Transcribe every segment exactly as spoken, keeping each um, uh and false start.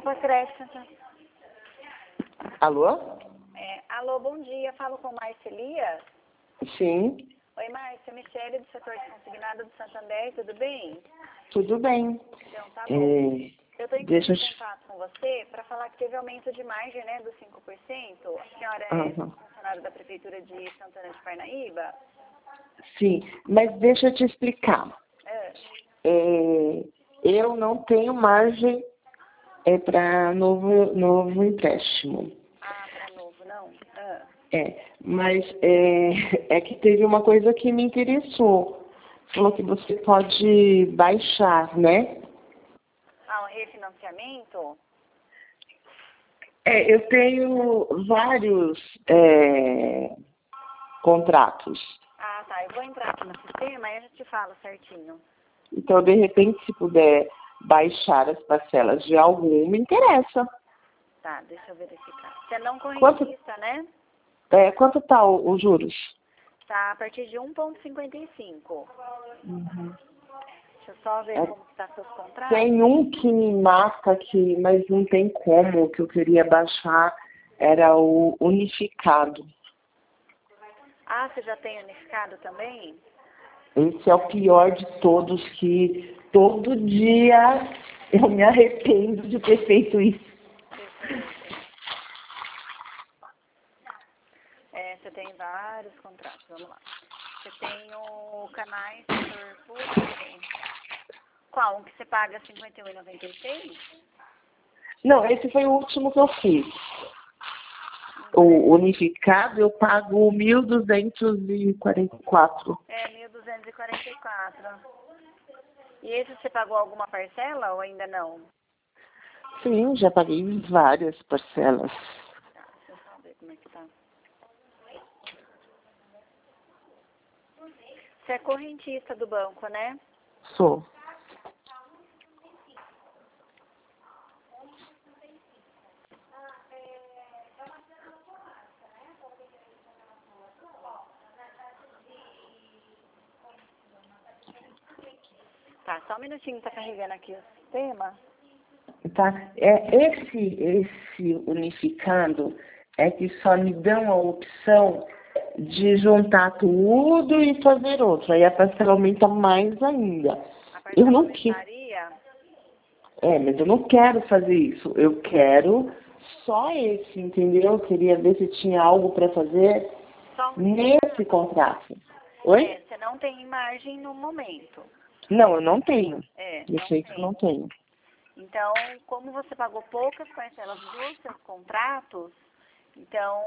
Copa Crédito. Alô? É, alô, bom dia. Falo com Márcia Elias. Sim. Oi, Márcia. Michele, do setor de consignado do Santander. Tudo bem? Tudo bem. Então, tá bom. É, Eu estou entrando deixa eu... em contato com você para falar que teve aumento de margem, né, dos cinco por cento. A senhora é Aham. funcionária da Prefeitura de Santana de Parnaíba? Sim, mas deixa eu te explicar. É. É, eu não tenho margem é, para novo, novo empréstimo. Ah, para novo, não? Ah. É, mas é, é que teve uma coisa que me interessou. Falou que você pode baixar, né? Ah, um refinanciamento? É, eu tenho vários é, contratos. Ah, tá. Eu vou entrar aqui no sistema e eu já te falo certinho. Então, de repente, se puder baixar as parcelas de algum, me interessa. Tá, deixa eu verificar. Você é não Quanto correntista, né? é, quanto tá o- os juros? Tá a partir de um vírgula cinquenta e cinco. Uhum. Deixa eu só ver É, como está seus contratos. tem um que me marca aqui, mas não tem como, que eu queria baixar, era o unificado. Ah, você já tem unificado também? Esse é o pior de todos, que todo dia eu me arrependo de ter feito isso. Deixa eu ver. É, você tem vários contratos, vamos lá. Você tem o canais setor público. Qual? Um que você paga cinquenta e um reais e noventa e seis centavos? Não, esse foi o último que eu fiz. O unificado eu pago mil duzentos e quarenta e quatro. É, mil duzentos e quarenta e quatro. E esse você pagou alguma parcela ou ainda não? Sim, já paguei várias parcelas. Tá, deixa eu só ver como é que tá. Você é correntista do banco, né? Sou. Tá, só um minutinho, tá carregando aqui o sistema. Tá? É, esse, esse unificado é que só me dão a opção de juntar tudo e fazer outro. Aí a parcela aumenta mais ainda. A Eu parcela não quero. aumentaria? É, mas eu não quero fazer isso. Eu quero só esse, entendeu? Eu queria ver se tinha algo para fazer Só nesse unificado? contrato. Oi? É, você não tem margem no momento. Não, eu não tenho. É, Eu não sei que eu tem. não tenho. Então, como você pagou poucas parcelas dos seus contratos, então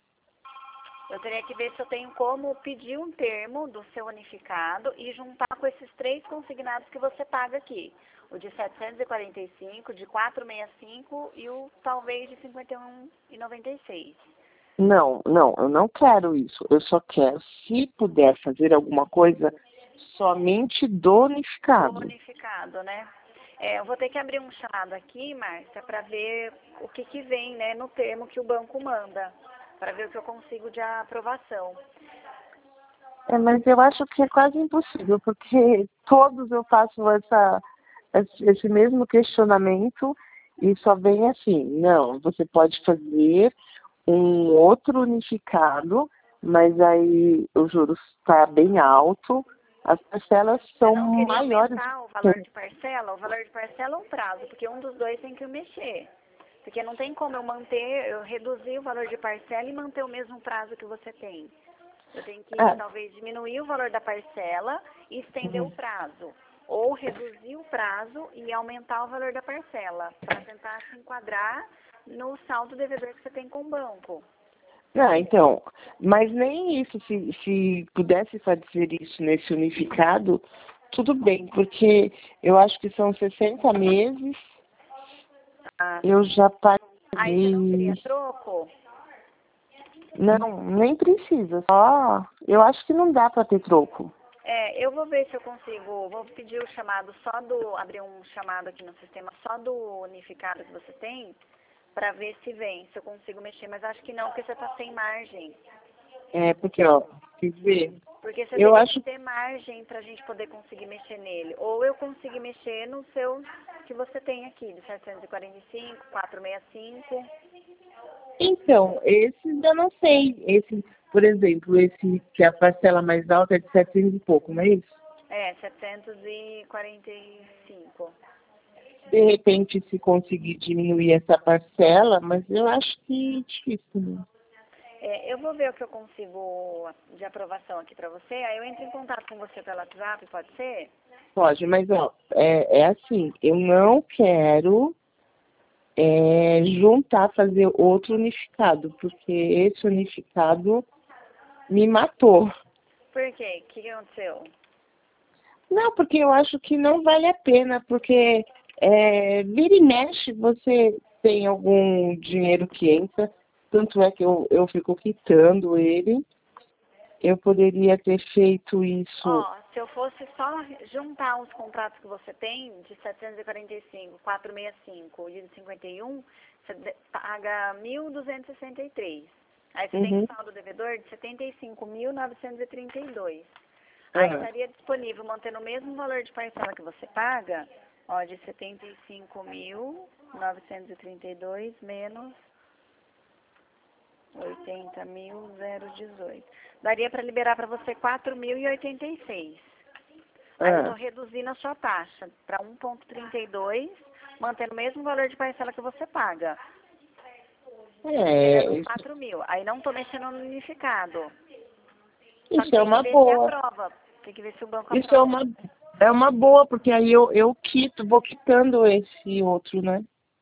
eu teria que ver se eu tenho como pedir um termo do seu unificado e juntar com esses três consignados que você paga aqui. O de setecentos e quarenta e cinco, de quatrocentos e sessenta e cinco e o talvez de cinquenta e um reais e noventa e seis centavos. Não, não, eu não quero isso. Eu só quero, se puder fazer alguma coisa, somente do unificado. Unificado, né? É, eu vou ter que abrir um chamado aqui, Márcia, para ver o que, que vem, né, no termo que o banco manda, para ver o que eu consigo de aprovação. É, mas eu acho que é quase impossível, porque todos eu faço essa, esse esse mesmo questionamento e só vem assim, não, você pode fazer um outro unificado, mas aí o juros está bem alto, as parcelas Você são não queria maiores. aumentar o valor de parcela? O valor de parcela é um prazo, porque um dos dois tem que mexer. Porque não tem como eu manter, eu reduzir o valor de parcela e manter o mesmo prazo que você tem. Eu tenho que, Ah, talvez, diminuir o valor da parcela e estender o uhum. prazo. Ou reduzir o prazo e aumentar o valor da parcela, para tentar se enquadrar no saldo devedor que você tem com o banco. Não, então, mas nem isso, se, se pudesse fazer isso nesse unificado, tudo bem, porque eu acho que são sessenta meses, Ah, eu já aí você não paguei. queria troco? Não, nem precisa, só eu acho que não dá para ter troco. É, eu vou ver se eu consigo, vou pedir o chamado só do, abrir um chamado aqui no sistema só do unificado que você tem, para ver se vem, se eu consigo mexer, mas acho que não, porque você está sem margem. É, porque, ó, Quer ver? Porque você Eu teria acho que ter margem para a gente poder conseguir mexer nele. Ou eu conseguir mexer no seu que você tem aqui, de setecentos e quarenta e cinco, quatrocentos e sessenta e cinco. Então, esses eu não sei. Esse, por exemplo, esse que a parcela mais alta é de setecentos e pouco, não é isso? É, setecentos e quarenta e cinco. De repente, se conseguir diminuir essa parcela, mas eu acho que é difícil também. É, eu vou ver o que eu consigo de aprovação aqui para você, aí eu entro em contato com você pelo WhatsApp, pode ser? Pode, mas ó, é, é assim, eu não quero é, juntar, fazer outro unificado, porque esse unificado me matou. Por quê? O que que aconteceu? Não, porque eu acho que não vale a pena, porque é, vira e mexe, você tem algum dinheiro que entra, tanto é que eu, eu fico quitando ele. Eu poderia ter feito isso. Ó, se eu fosse só juntar os contratos que você tem, de setecentos e quarenta e cinco, quatrocentos e sessenta e cinco e de cinquenta e um, você de- paga mil duzentos e sessenta e três. Aí você tem Uhum. um saldo devedor de setenta e cinco mil novecentos e trinta e dois. Aí Ah, estaria disponível, mantendo o mesmo valor de parcela que você paga, ó, de setenta e cinco mil novecentos e trinta e dois menos oitenta mil dezoito. Daria para liberar para você quatro mil e oitenta e seis. Aí eu estou ah, reduzindo a sua taxa para um vírgula trinta e dois, mantendo o mesmo valor de parcela que você paga, liberando é, os isso, quatro mil. Aí não estou mexendo no unificado. Só que isso é tem que uma ver se boa. aprova. Tem que ver se o banco Isso é aprova. uma, é uma boa, porque aí eu, eu quito, vou quitando esse outro, né?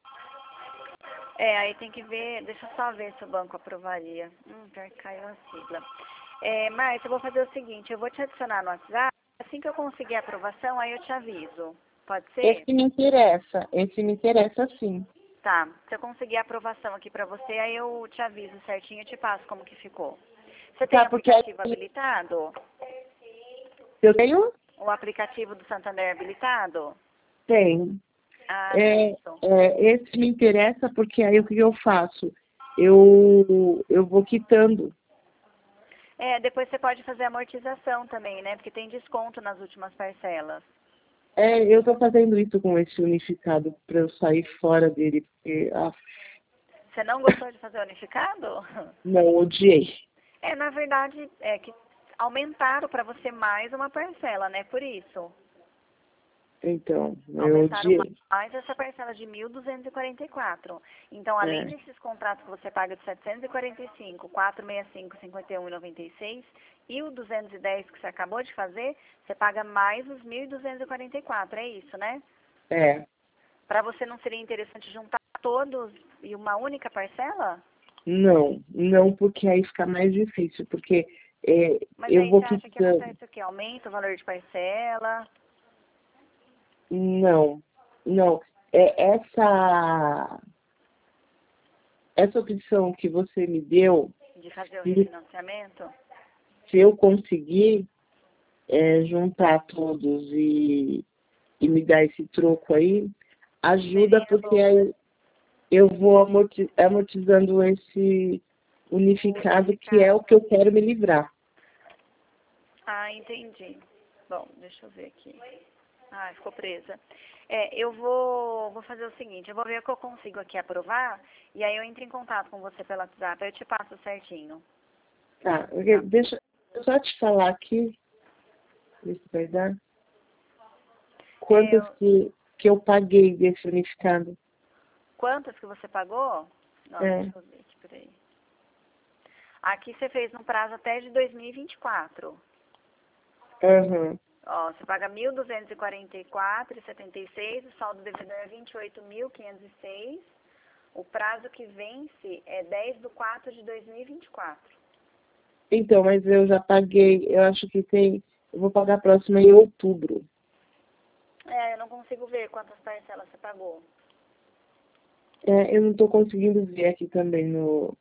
É, aí tem que ver, deixa eu só ver se o banco aprovaria. Hum, pior que caiu a sigla. É, Márcia, eu vou fazer o seguinte, eu vou te adicionar no WhatsApp, assim que eu conseguir a aprovação, aí eu te aviso. Pode ser? Esse me interessa, esse me interessa sim. Tá. Se eu conseguir a aprovação aqui pra você, aí eu te aviso certinho e te passo como que ficou. Você tem Tá, porque aí aplicativo habilitado? eu tenho? O aplicativo do Santander habilitado? Tem. Ah, É, certo. é, esse me interessa porque aí o que eu faço? Eu, eu vou quitando. É, depois você pode fazer amortização também, né? Porque tem desconto nas últimas parcelas. É, eu tô fazendo isso com esse unificado para eu sair fora dele, porque ah, Você não gostou de fazer unificado? não odiei. É, na verdade, é que aumentaram para você mais uma parcela, né? Por isso. Então, eu Aumentaram odiei. mais essa parcela de mil duzentos e quarenta e quatro. Então, além É, desses contratos que você paga de setecentos e quarenta e cinco, quatrocentos e sessenta e cinco, cinquenta e um e noventa e seis e o duzentos e dez que você acabou de fazer, você paga mais os mil duzentos e quarenta e quatro, é isso, né? é. Para você não seria interessante juntar todos em uma única parcela? Não, não, porque aí fica mais difícil, porque é, Mas eu aí vou você acha que quitando. acontece o quê? Aumenta o valor de parcela? Não, não. É essa, essa opção que você me deu, De fazer o se, refinanciamento? se eu conseguir é, juntar todos e, e me dar esse troco aí, ajuda Seria porque bom, né? aí eu vou amorti- amortizando esse O unificado que é o que unificado. eu quero me livrar. Ah, entendi. Bom, deixa eu ver aqui. Ah, ficou presa. É, eu vou, vou fazer o seguinte, eu vou ver o que eu consigo aqui aprovar, e aí eu entro em contato com você pelo WhatsApp, aí eu te passo certinho. Tá, Tá. deixa eu só te falar aqui, ver se vai dar. É, Quantas eu- que, que eu paguei desse unificado? quantas que você pagou? Não, É. deixa eu ver aqui, peraí. Aqui você fez no prazo até de dois mil e vinte e quatro. Aham. Ó, você paga mil duzentos e quarenta e quatro reais e setenta e seis, o saldo devedor é vinte e oito mil quinhentos e seis. O prazo que vence é dez de quatro de dois mil e vinte e quatro. Então, mas eu já paguei, eu acho que tem, eu vou pagar a próxima em outubro. É, eu não consigo ver quantas parcelas você pagou. É, eu não estou conseguindo ver aqui também no,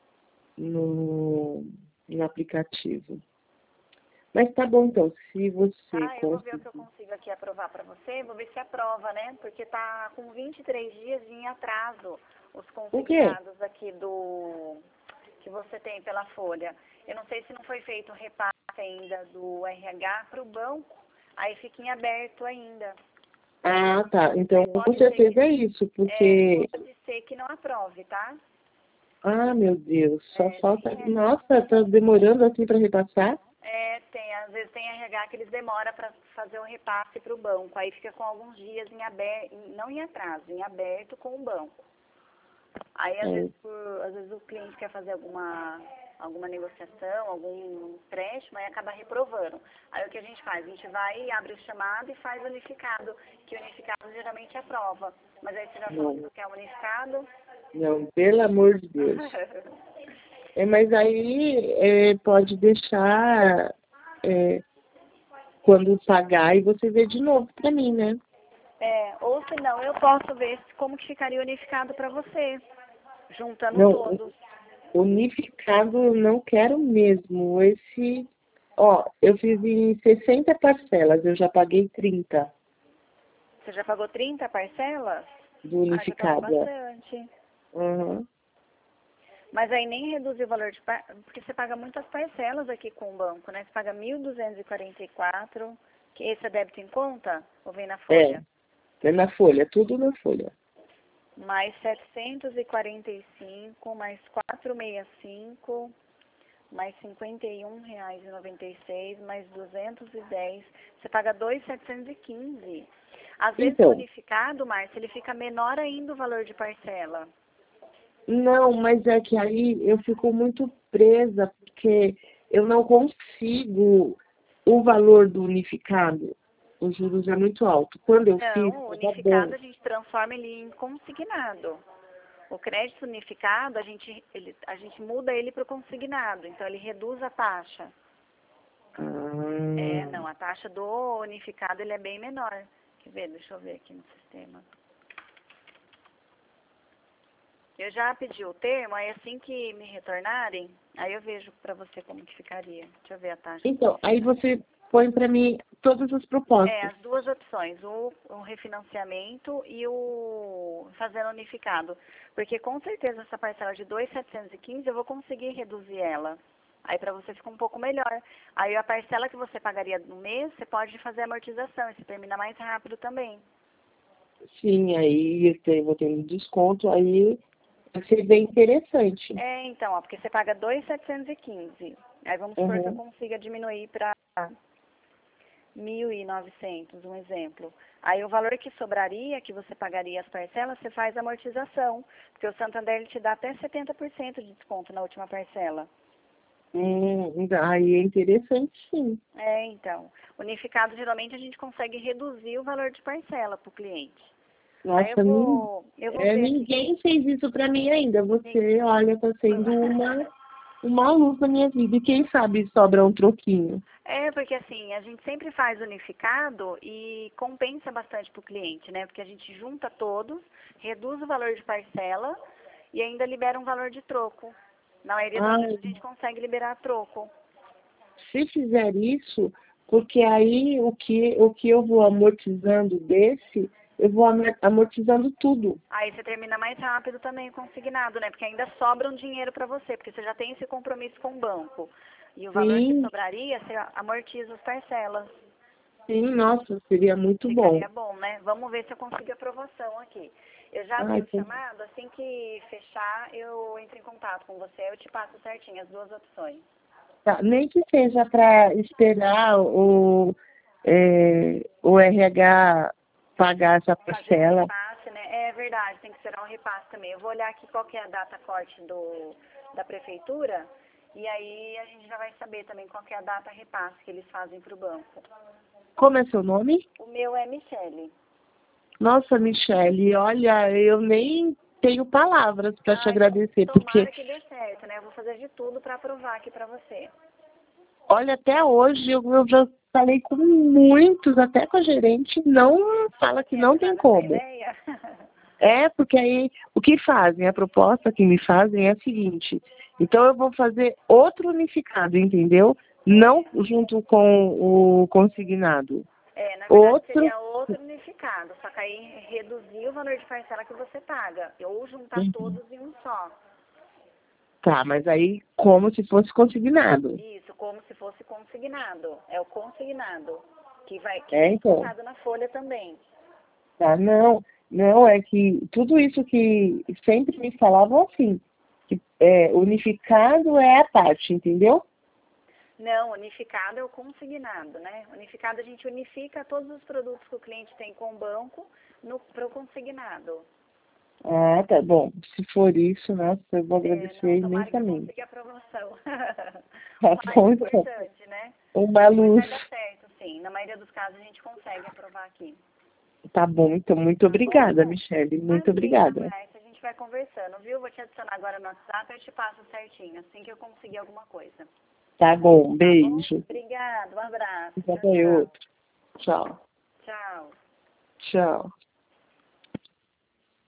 no, no aplicativo. Mas tá bom então, se você Tá, eu vou ver o que eu conseguir. consigo aqui aprovar pra você, vou ver se aprova, né? Porque tá com vinte e três dias em atraso os O quê? consignados aqui do que você tem pela folha. Eu não sei se não foi feito o repasse ainda do R H para o banco, aí fica em aberto ainda. Ah, tá. Então, Pode com ser certeza que, é isso, é, porque... pode ser que não aprove, tá? Ah, meu Deus, só É, falta... tem, Nossa, tá demorando assim para repassar? é, tem, às vezes tem R H que eles demoram para fazer o repasse para o banco, aí fica com alguns dias em aberto, não em atraso, em aberto com o banco. Aí, às É. vezes, por, às vezes o cliente quer fazer alguma, alguma negociação, algum empréstimo, aí acaba reprovando. Aí o que a gente faz? A gente vai, abre o chamado e faz unificado, que o unificado geralmente aprova. Mas aí você já falou Não, que quer unificado? não, pelo amor de Deus. É, mas aí é, pode deixar é, quando pagar e você vê de novo para mim, né? É, ou se não, eu posso ver se- como que ficaria unificado para você, juntando Não, todos. unificado eu não quero mesmo. Esse, ó, eu fiz em sessenta parcelas, eu já paguei trinta Você já pagou trinta parcelas? do Ah, já pagou unificado. É. bastante. Uhum. Mas aí nem reduziu o valor de... par- Porque você paga muitas parcelas aqui com o banco, né? Você paga mil duzentos e quarenta e quatro, que esse é débito em conta, ou vem na É, folha? é na folha, tudo na folha. Mais setecentos e quarenta e cinco, mais quatrocentos e sessenta e cinco, mais cinquenta e um reais e noventa e seis, mais duzentos e dez. Você paga dois mil setecentos e quinze. Às vezes o Então, unificado, Márcia, ele fica menor ainda o valor de parcela. não, mas é que aí eu fico muito presa, porque eu não consigo o valor do unificado. Os juros é muito alto. Quando eu fiz, Não, o estava bom. unificado a gente transforma ele em consignado. O crédito unificado, a gente, ele, a gente muda ele para o consignado, então ele reduz a taxa. É, Ah, não, a taxa do unificado ele é bem menor. Quer ver? Deixa eu ver aqui no sistema. Eu já pedi o termo, aí assim que me retornarem, aí eu vejo para você como que ficaria. Deixa eu ver a taxa. então, aí você põe para mim todas as É, propostas. as duas opções, o, o refinanciamento e o fazendo unificado. Porque com certeza essa parcela de dois mil setecentos e quinze eu vou conseguir reduzir ela. Aí para você fica um pouco melhor. Aí a parcela que você pagaria no mês, você pode fazer amortização, e você termina mais rápido também. Sim, aí eu tenho- vou tendo desconto, aí vai ser bem interessante. É, então, ó, porque você paga dois mil setecentos e quinze. Aí vamos supor que eu Uhum. consiga diminuir para mil e novecentos, um exemplo. Aí o valor que sobraria, que você pagaria as parcelas, você faz a amortização, porque o Santander ele te dá até setenta por cento de desconto na última parcela. Hum, então, aí é interessante, sim. É, então, unificado geralmente a gente consegue reduzir o valor de parcela para o cliente. Aí eu Nossa, nin- vou, eu vou é, ver aqui. ninguém fez isso para mim ainda. Você, olha, tá sendo uma, uma luz na minha vida. E quem sabe sobra um troquinho. É, porque assim, a gente sempre faz unificado e compensa bastante para o cliente, né? Porque a gente junta todos, reduz o valor de parcela e ainda libera um valor de troco. Na maioria das vezes Ai, a gente consegue liberar troco. se fizer isso, porque aí o que, o que eu vou amortizando desse, eu vou amor- amortizando tudo. Aí você termina mais rápido também o consignado, né? Porque ainda sobra um dinheiro para você, porque você já tem esse compromisso com o banco. E o valor que Sim, sobraria, você amortiza as parcelas. sim, nossa, seria muito bom. Ficaria bom, né? Vamos ver se eu consigo aprovação aqui. Eu já abri Ai, o que- chamado, assim que fechar, eu entro em contato com você, eu te passo certinho as duas opções. tá, nem que seja para esperar o, é, o R H pagar essa Fazer o parcela. repasse, né? É verdade, tem que esperar um repasse também. Eu vou olhar aqui qual que é a data corte do, da prefeitura, e aí a gente já vai saber também qual que é a data repasse que eles fazem para o banco. Como é seu nome? O meu é Michele. Nossa, Michele, olha, eu nem tenho palavras para te Ai, agradecer, porque, tomara que dê certo, né? Eu vou fazer de tudo para aprovar aqui para você. olha, até hoje eu, eu já falei com muitos, até com a gerente, não fala que Tinha não te tem dado essa como. ideia? É, porque aí o que fazem, a proposta que me fazem é a seguinte, então eu vou fazer outro unificado, entendeu? Não junto com o consignado. É, na verdade Outro. seria outro unificado, só que aí reduzir o valor de parcela que você paga, ou juntar Uhum. todos em um só. Tá, mas aí como se fosse consignado. Isso, como se fosse consignado. É o consignado, que vai que É, é então. colocado na folha também. Tá, não, não, é que tudo isso que sempre me falavam assim, que é, unificado é a parte, entendeu? Não, unificado é o consignado, né? Unificado a gente unifica todos os produtos que o cliente tem com o banco para o consignado. Ah, tá bom. Se for isso, nossa, eu vou É, agradecer não, tomara que eu imensamente. consiga a aprovação. Tá O mais bom, então. importante, né? Uma Mas luz. vai dar certo, sim. Na maioria dos casos a gente consegue aprovar aqui. Tá bom, então, muito Tá obrigada, bom? Michele. Muito Imagina, obrigada. Márcia, a gente vai conversando, viu? Vou te adicionar agora no WhatsApp e eu te passo certinho, assim que eu conseguir alguma coisa. Tá bom, Tá bom? beijo. Obrigada, um abraço. Tchau, Até tchau. outro. Tchau. Tchau. Tchau.